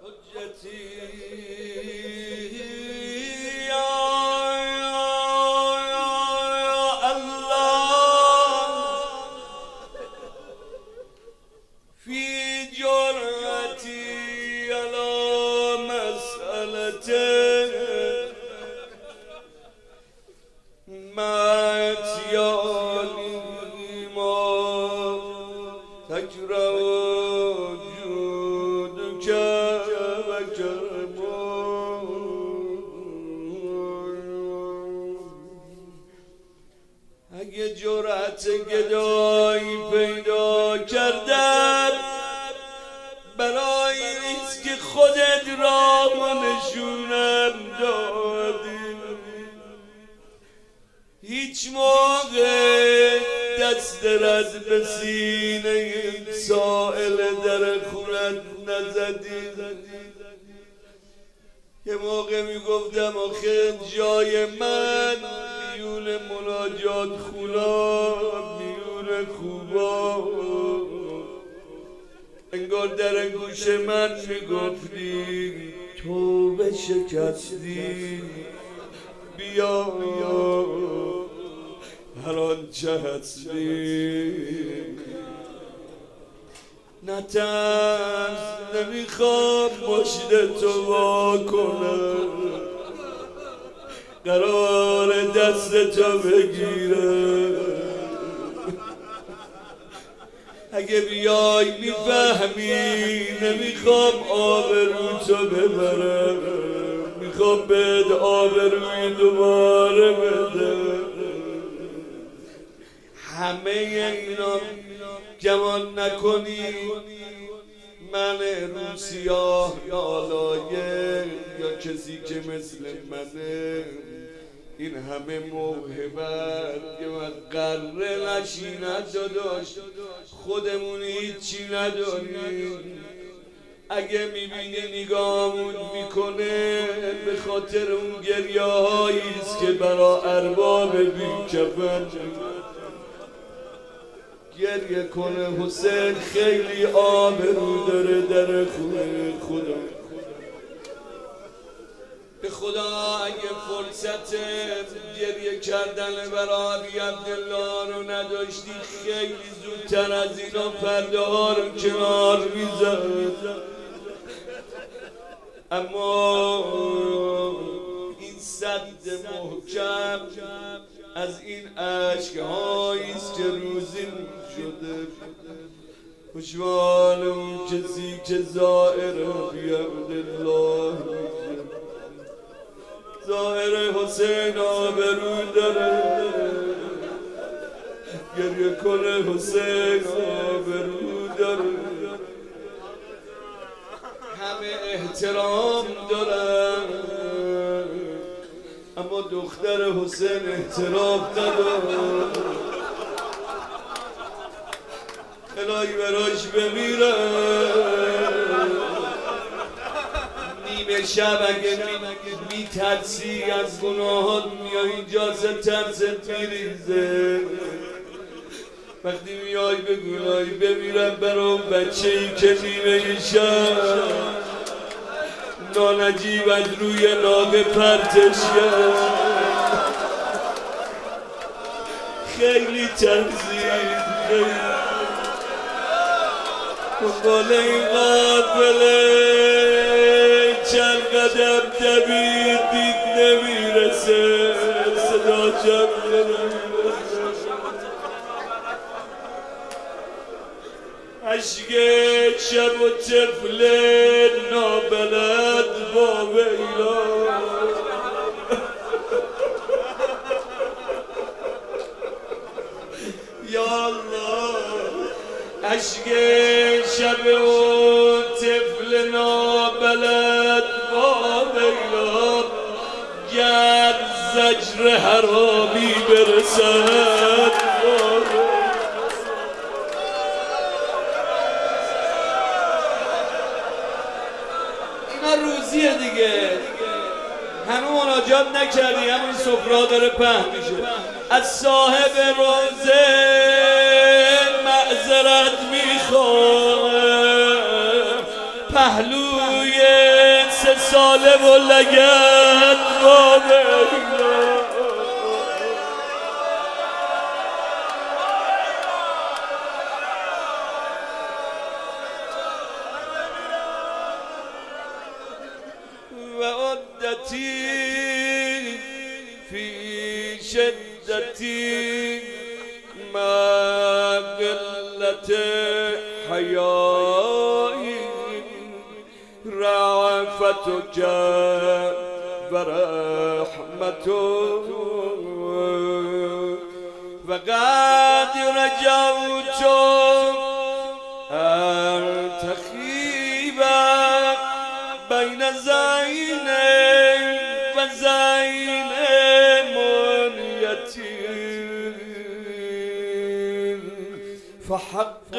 اگه جرأت گدایی پیدا کردن برای نیست که خودت راه نشونم دادی، هیچ موقع دست رد به سینه سائل در خونت نزدی. یه موقع میگفتم آخه جای من میون مناجات خونا میون خوبا، انگار در گوش من میگفتی تو به شکستی بیا هر آنچه هستی. نترس نمیخوام مشت تو وا کنم، قرار دست تو بگیرم. اگه بیای میفهمی نمیخوام آبروتو ببرم، میخوام بهت آبروی دوباره بدم. همه اینا گمان نکنی من روسیاه نالایه یا کسی که مثل منه این همه موهبت که من قره نشی نداشت، خودمون هیچی نداریم. اگه میبینی نگاهمون میکنه به خاطر اون گریه هاییست که برا ارباب بیکفن گریه کنه. حسین خیلی آبرو داره در خونه خدا. به خدا اگه فرصت گریه کردن برای ابی عبدالله رو نداشتی خیلی زودتر از اینا پرده ها رو کنار میزد. اما این سد محکم از این عشق هاییست که روزین شده. خوشحال اون کسی که زائر ابی عبدالله میشه. زائر حسین آبرو داره، گریه کنه حسین آبرو داره. همه احترام دارن اما دختر حسین احترام نداره. الهی براش بمیره. نیمه شب اگه میترسی از گناهات میای اینجا ترست میریزه. وقتی میای به گناهی بمیرم برام بچه ای که نیمه شب نانجیب از روی ناقه پرتش کرد. خیلی ترسید، دنبال این قافله چند قدم دوید دید نمیرسه، صدا جمعه نمیرسه. عشق شب و طفل نابلد با ویلا، یا الله. عشق شب و طفل نابلد با ویلا، گر زجر حرامی برسد. اینا روزیه دیگه، هنو مناجات نکردی همون سفره داره پهن میشه. از صاحب روزه معذرت میخوام، پهلوی سالم و لگت با بینا و عدتی فی شدتی ما قلت حیایی رعفتك ورحمتك وقد رجوت أن تخيب بين زين وزين منيتي فحقق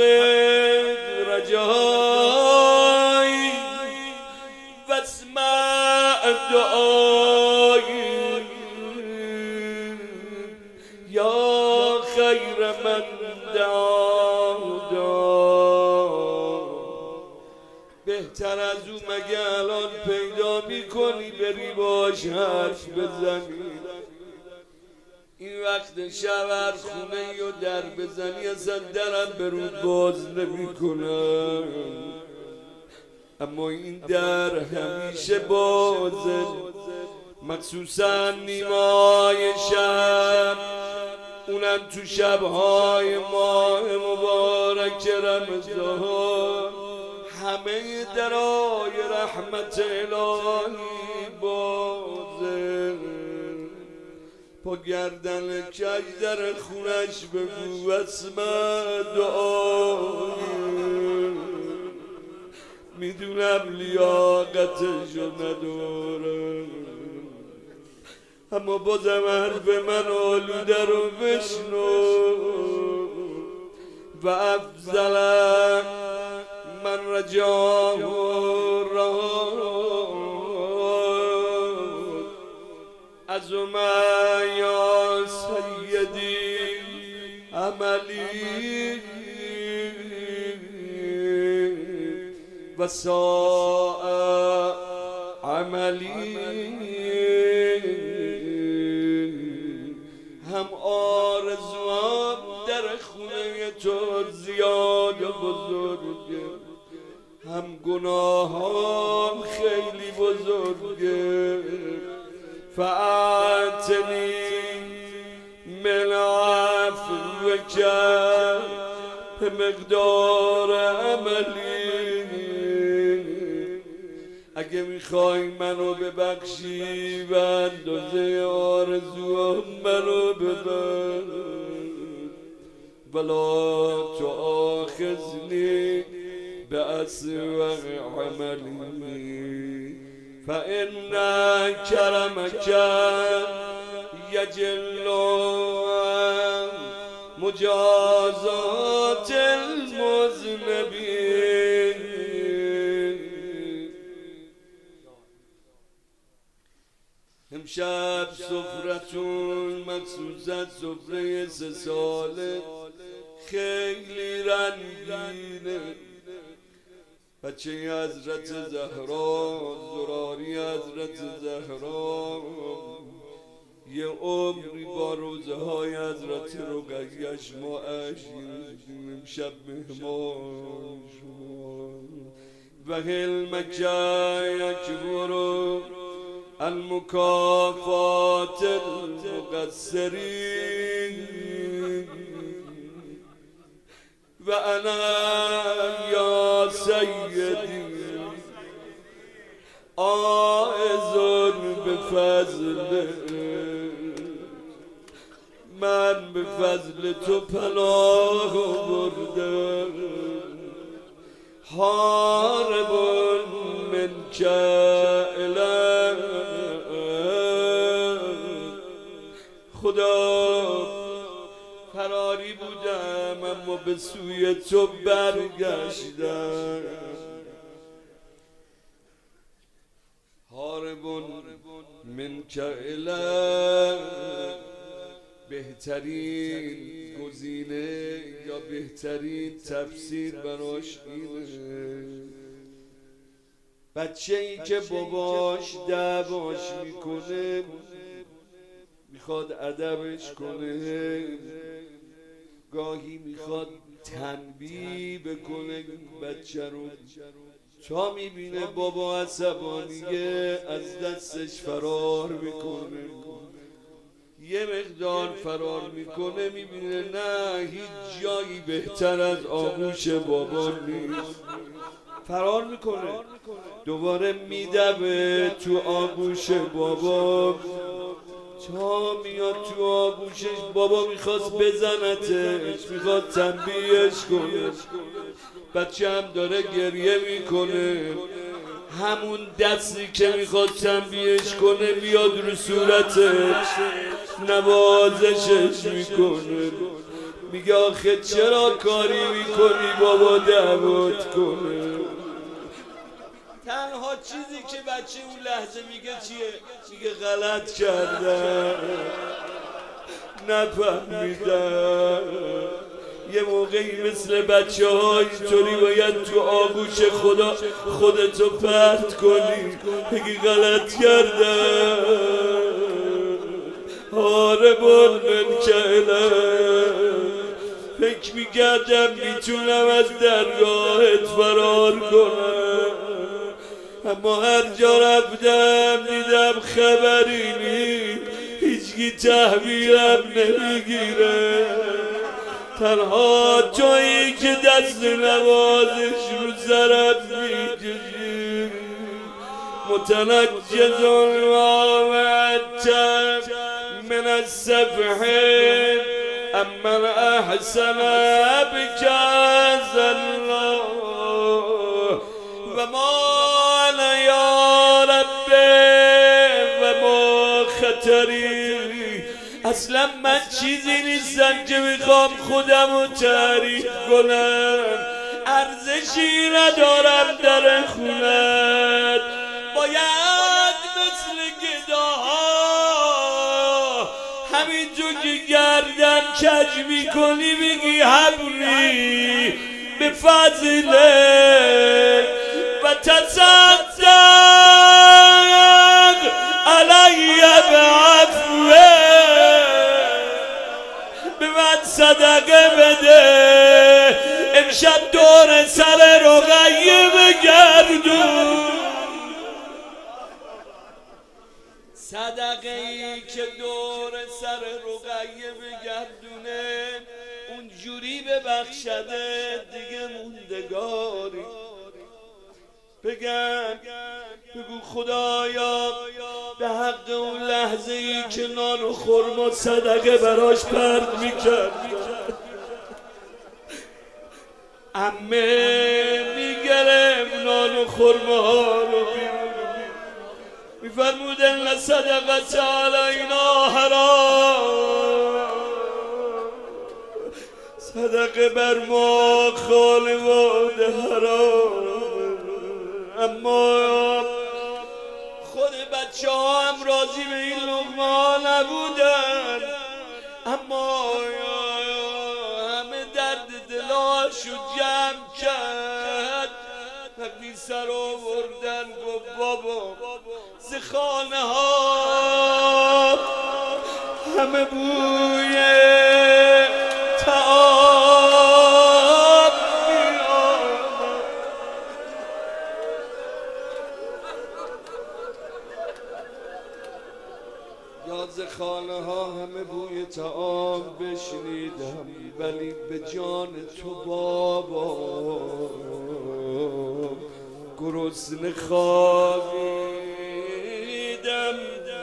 رجائي واسمع دعائي يا خير من دعا بهتر از او مگه الان پیدا میکنی بری باش حرف بزنی این وقت شب هر خونه یا در بزنی اصلا درم برود باز نمیکنم اما این در همیشه بازه مخصوصا نیمای شب اونم تو شبهای ماه مبارک رمضان همه درای رحمت الهی بازه پا گردن کج در خونش بگو اسمع دعایی میدونم لیاقتشو ندارم اما بازم حرف من آلوده رو بشنو و افضل من رجاه را از یا سیدی عملی و ساء عملی هم آرزوام در خونه تو زیاد و بزرگه هم گناهام خیلی بزرگه فاعتنی من عفوک به مقدار عملی اگه میخوای منو ببخشی و اندازه آرزوام منو ببر ولا تؤاخذنی بأسوأ عملی فإن كرمك يجل مجازات المذنبين امشب سفرتون مخصوصا سفره 3 ساله خیلی رنگینه بچه حضرت زهرا زراری حضرت زهرا یه عمری با روزه های حضرت رقیه‌اش ما عشقیم امشب مهمان شما و حلمک یکبر المکافات المقصرین و انا یا سیدی آئذن بفضل من به فضل تو پناه بردم حارب منک الی خدا فراری بودم اما به سوی تو برگشتم حارب منک الی بهترین گزینه یا بهترین تفسیر براش اینه بچه ای که باباش دعواش میکنه میخواد ادبش کنه، گاهی میخواد تنبیه بکنه بچه رو، تا میبینه بابا عصبانیه از دستش فرار میکنه. یه مقدار فرار میکنه میبینه نه هیچ جایی بهتر از آغوش بابا نیست، فرار میکنه، دوباره میدوه تو آغوش بابا تا میاد تو آغوشش. بابا میخواست بزنتش، میخواد تنبیهش کنه، بچه هم داره گریه میکنه، همون دستی که میخواد تنبیهش کنه میاد رو صورتش نوازشش میکنه، میگه آخه چرا کاری میکنی بابا دعوت کنه. تنها چیزی که بچه اون لحظه میگه چیه؟ میگه غلط کردم، نفهمیدم. یه موقعی مثل بچه ها اینطوری باید تو آغوش خدا خودتو پرت کنی، بگی غلط کردم، هاربون من کلم، فکر میکردم میتونم از درگاهت فرار کنم، اما هر جا رفتم دیدم خبری نیست، هیچکی تحویلم نمیگیره، تنها تویی که دست نوازش رو سرم میکشی، متنجز ومعتم من السفح امن احسن بك الله و ما یا رب و ما خطری. اصلا من چیزی نیستم که میخوام خودم رو تعریف کنم، ارزشی ندارم در خونت، باید مثل گداها همینجور که گردن کج میکنی بگی حبلی به فضله و تصدق علی بعفوه، به من صدقه بده، امشب دور سر رقیه بگردون. صدقه ای که دور سر رقیه بگردونه اونجوری ببخشده دیگه موندگاری. بگو خدایا به حق اون لحظه ای که نان و خرما صدقه براش پرد میکرد، عمه میگرم نان و خرما ها رو میفرمودن لصدقت علینا حرام، صدقه بر ما خانواده حرام. اما خود بچه ها هم راضی به این لقمه ها نبودن، اما همه درد دلاشو جمع کرد، وقتی سر آوردن گفت بابا ز خانه ها همه بوی تعام میآمد، یا ز خانه ها همه بوی تعام بشنیدم، ولی به جان تو بابا گرسنه خوابیدم.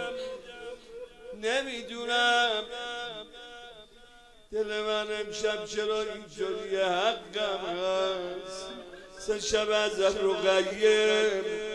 نمیدونم دل من امشب چرا اینجوری، حقم هست 3 شب از رقیه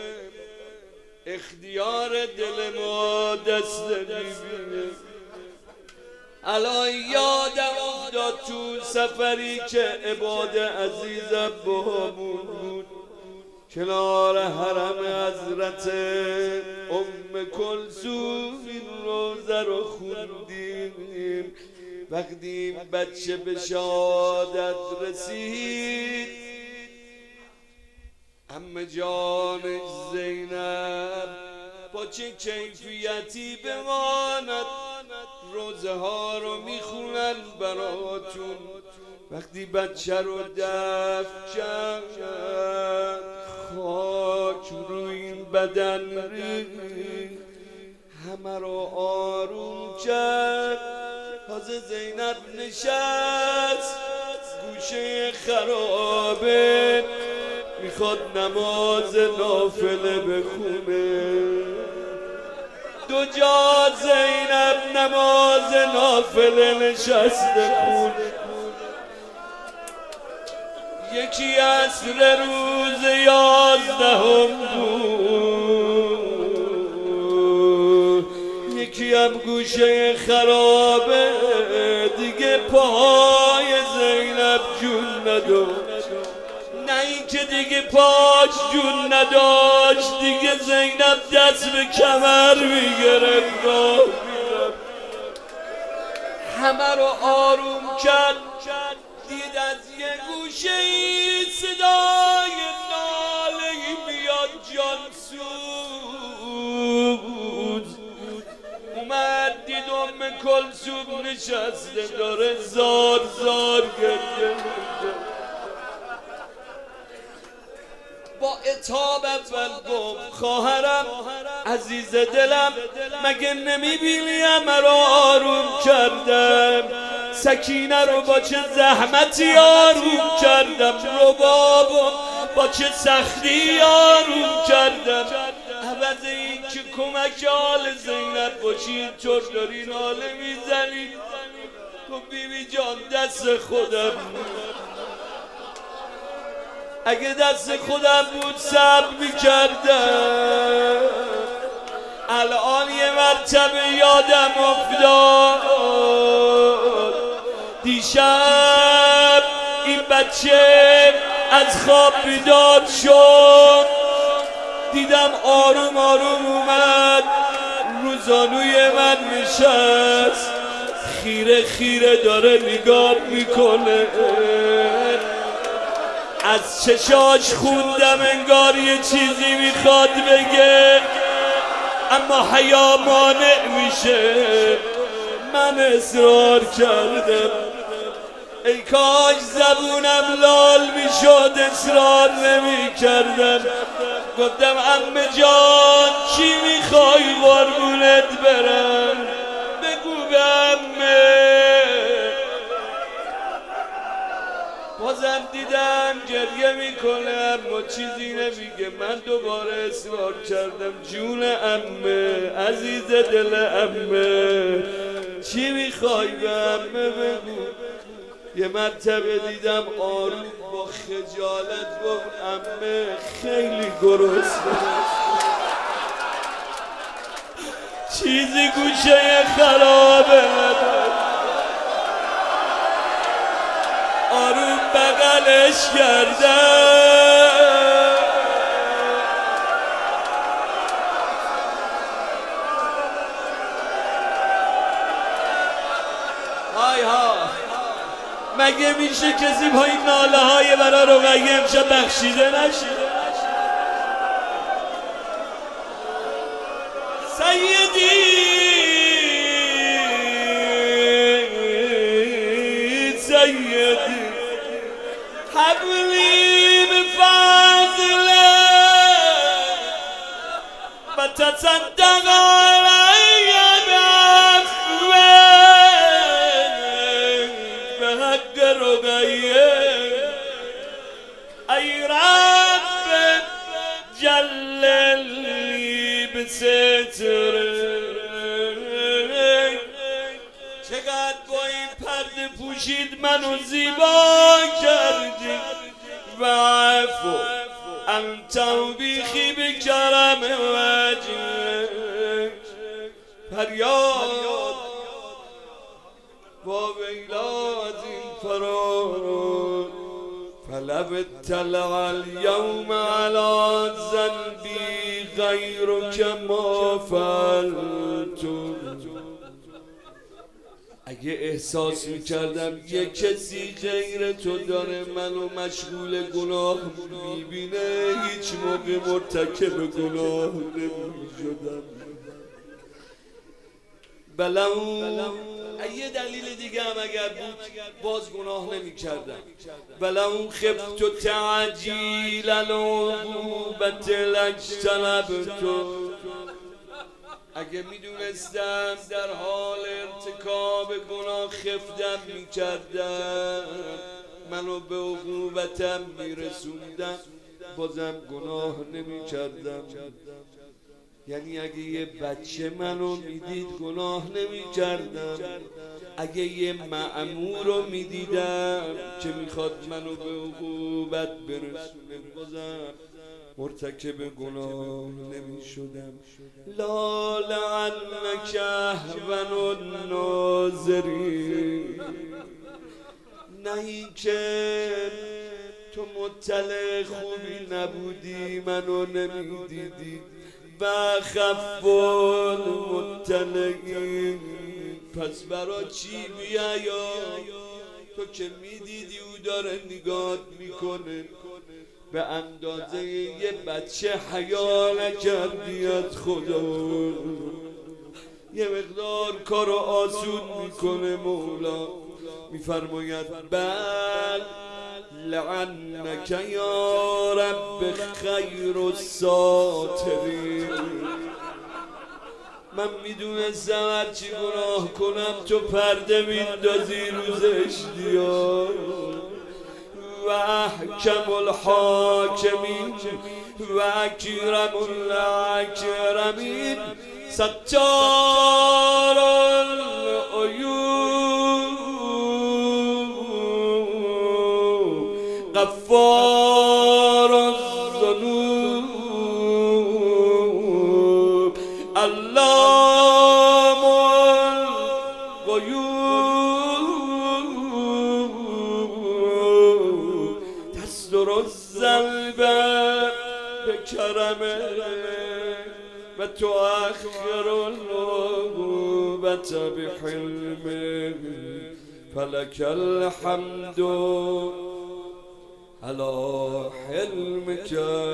اختیار دل ما دست میبینه. الان یادم افتاد تو سفری که عباد عزیزم باهامون بود، کنار حرم حضرت ام کلثوم این روزه رو خوندیم. وقتی این بچه به شهادت رسید همه جانش زینب با چه کیفیتی بماند. روزه ها رو میخونن براتون. وقتی بچه رو دفن کرد خاک روی این بدن ریخت، همه رو آروم کرد. تازه زینب نشست گوشه خرابه، میخواد نماز نافله بخونه. دو جا زینب نماز نافله نشسته خونه. یکی عصر روز 11 بود، یکی هم گوشه خرابه. دیگه پاهای زینب جون نداشت، نه این که دیگه پاش جون نداشت، دیگه زینب دست به کمر میگرفت. همه رو آروم کرد. دید از یه گوشه ای صدای ناله‌ای میاد. جانسوز اومد دید کلثوم نشسته داره زار زار گریه. با عتاب اول گفت خواهرم عزیز دلم، مگه نمیبینی همه رو آروم کردم؟ سکینه رو با چه زحمتی آروم کردم، ربابو با چه سختی آروم کردم. عوض این که کمک آل زینب باشی اینطور داری ناله میزنی. تو بیبی جان دست خودم، اگه دست خودم بود صبر میکردم. الان یه مرتبه یادم افتاد دیشب این بچه از خواب بیدار شد، دیدم آروم آروم اومد رو زانوی من نشست، خیره خیره داره نگاه میکنه. از چشاش خوندم انگار یه چیزی میخواد بگه، اما حیا مانع میشه. من اصرار کردم، ای کاش زبونم لال میشد، اصرار نمیکردم. گفتم عمه جان چی میخوای قربونت برم، بگو به عمه. بازم دیدم گریه میکنه اما چیزی نمیگه. من دوباره اصرار کردم جون عمه، عزیز دل عمه، چی میخوای به عمه بگو. یه مرتبه دیدم آروم با خجالت گفت عمه خیلی گرسنه. چیزی گوشه خرابه آروم بغلش کردم. های ها، مگه میشه کسی با این ناله های برا رقیه امشب بخشیده نشه؟ سیدی سیدی حبلی بفضله و تصدق علی بعفوه به حق رقیه. ای رب جللی بستره، چقدر با این پرده پوشید منو زیبا کردی. و عفو انت بیخی بکرم وجه. فریاد با ویلا از این فرار، فلو اطلع اليوم على ذنبی غیرک ما فعلت. اگه احساس میکردم یه کسی غیر تو داره منو مشغول گناه میبینه، هیچ موقع مرتکب گناه نمی شدم. یه دلیل دیگه هم اگر بود باز گناه نمی کردم. ولو خفت تعجیل العقوبة لاجتنبت، اگه میدونستم در حال ارتکاب گناه خفتم میکردم منو به عقوبتم میرسوندم بازم گناه نمیکردم. یعنی اگه یه بچه منو میدید گناه نمیکردم، اگه یه مأمور رو میدیدم که میخواد منو به عقوبت برسونه بازم مرتکب گناه نمی شدم. لا لعنک اهون الناظرین، نه این که تو مطلع خوبی نبودی منو نمیدیدی، و خف المطلعین، پس برا چی بیایا تو که میدیدی او داره نگاه میکنه، به اندازه یه بچه حیا نکردی از خدا. یه مقدار کارو آسون میکنه مولا، میفرماید بل لعنک یا رب خیر الساترین. من میدونستم هرچی گناه کنم تو پرده میندازی روز اشتیا. و احکم الحاکمین و اکرم الاکرمین ستار العیوب غفار الذنوب علام الغیوب الذنب بکرمه و تؤخر العقوبة بحلمه فلک الحمد على حلمك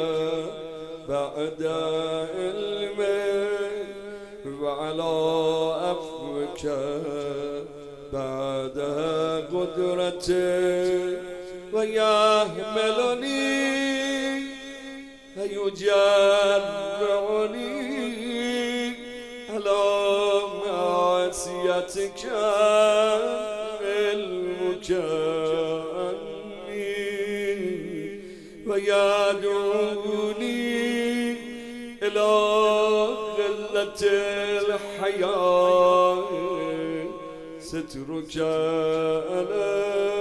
بعد علمه وعلى عفوك بعد قدرته ويحملني ويجرعني على معصيتك علمك عني ويدعوني إلى قلة الحياة سترك علي.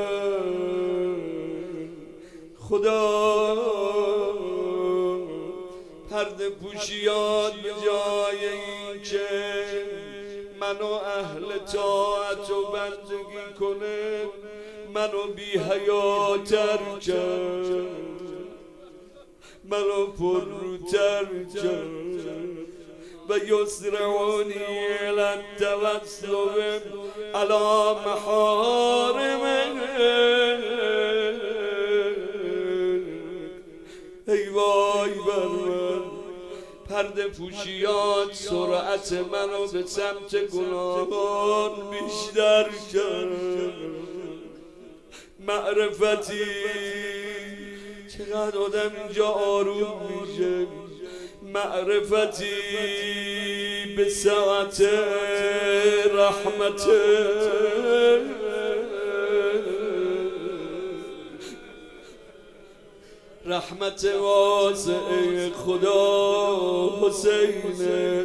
خدا پرده پوشیات به جای این که منو اهل طاعت و بندگی کنه منو بی حیاتر کرد، منو پرروتر کرد و یسرعونی الی التوسل علی محارمه. ای وای بر من، پرده پوشیات سرعت منو به سمت گناهان بیشتر کرد. معرفتی چقدر آدم اینجا آروم میشه، معرفتی به ساعت رحمت رحمت واسع خدا حسینه.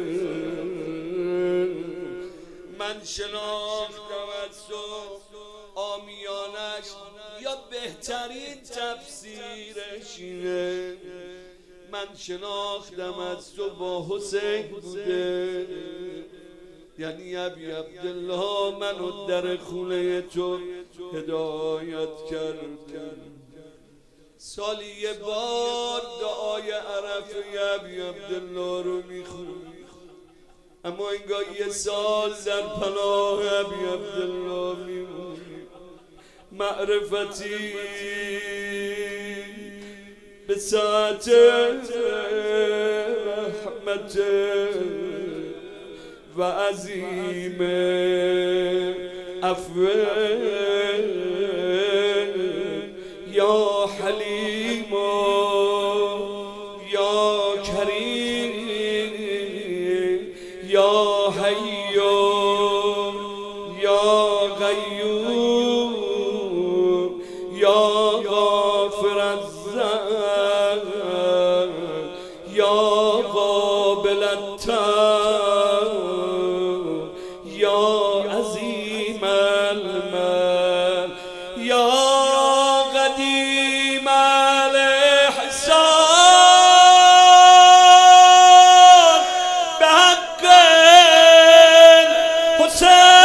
من شناختم از تو آمیانش یا بهترین تفسیرش اینه، من شناختم از تو با حسین بوده، یعنی ابی عبدالله منو در خونه تو هدایت کرد. سالی یه بار دعای عرفه ابی عبدالله رو میخونی، اما انگاه یه سال در پناه ابی عبدالله میمونی. معرفتی به ساعت رحمت و عظیم عفو یا حلیم یا کریم یا حی یا قیوم یا غافر الذنب یا قابل التوب یا عظیم المن یا قدیم الاحسان به حق حسین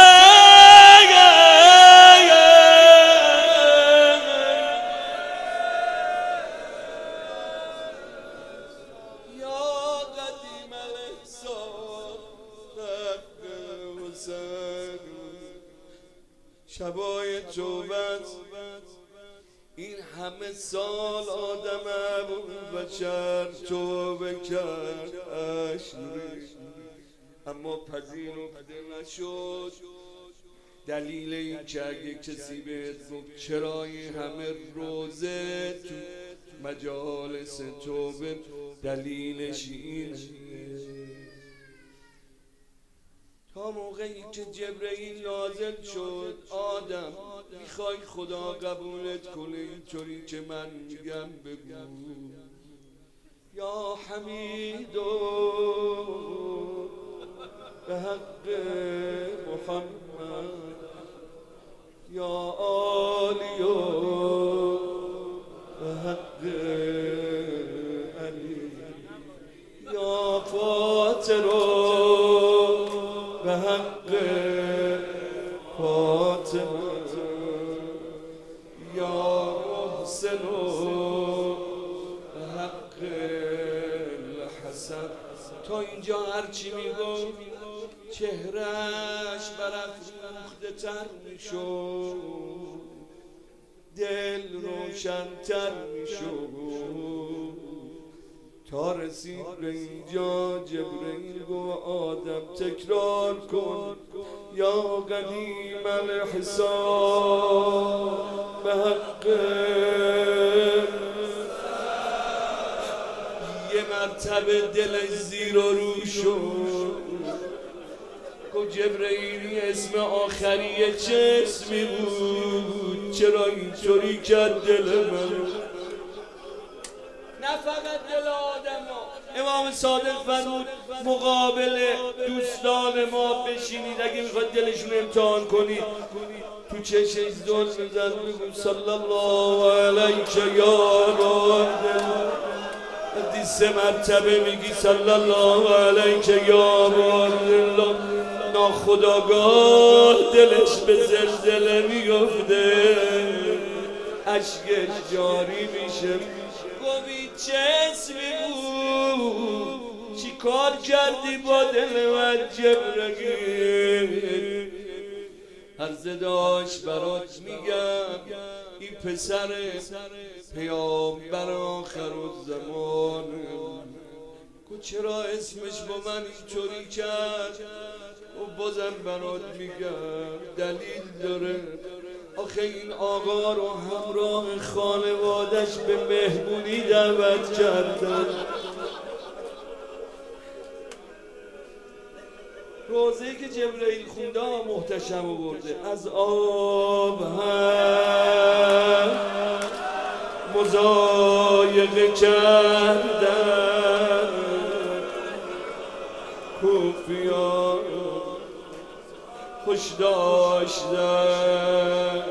شبای توبت این همه سال آدم ابوالبشر توبه کرد اما پذیرفته نشد. دلیل این که اگه کسی بهت گفت چرا این همه روزه تو مجالس توبه، دلیلش اینه تا موقعی که جبرئیل نازل شد آدم میخوای خدا قبولت کنه اینطوری که من میگم بگو یا حمیدو به حق محمد یا عالیو به حق علی یا فاطرو به حق فاطمه یا محسن به حق الحسن. تا اینجا هرچی میگفت چهرهش برافروخته تر میشد، دل روشن‌تر میشد تا رسید به اینجا جبرئیل گو آدم تکرار کن یا قدیم الاحسان به حق. یه مرتبه دلش زیر و رو شد. گو جبرئیلی اسم آخریه چه اسمی بود؟ چرا اینطوری کرد دل من؟ نه فقط دل آدم ها. امام صادق فرمود مقابل دوستان ما بشینید، اگه میخواد دلشون امتحان کنید تو چشش دل بزن بگو صلی الله علیک یا رب. وقتی 3 مرتبه میگی صلی الله علیک یا رب، ناخودآگاه دلش به زلزله میفته، اشکش جاری میشه. گویی چه اسمی بود؟ چی کار کردی با دل من جبرئیل؟ عرض داشت برات میگم این پسر پیامبر آخرالزمان کو چرا اسمش با من اینطوری کرد؟ و بازم برات میگم دلیل داره. آخه این آقا رو همراه خانوادش به مهمونی دعوت کردن. روزه‌ای که جبرئیل خونده محتشم آورده، از آب هم مضایقه کردن، کوفیان خوش داشتن.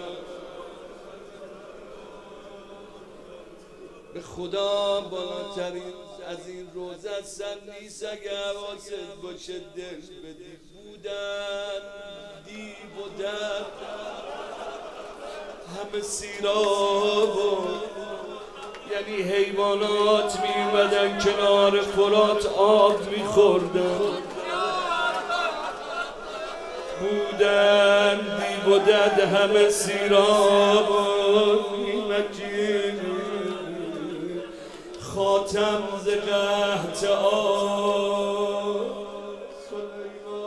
به خدا بالاترین از این روزه اصلا نیست. اگه حواست باشه دل بدی بودن دیو و درد همه سیراب، یعنی حیوانات میومدن کنار فرات آب میخوردن، بودن دیو و درد همه سیراب. ماتم ز قحط آب. سلیمان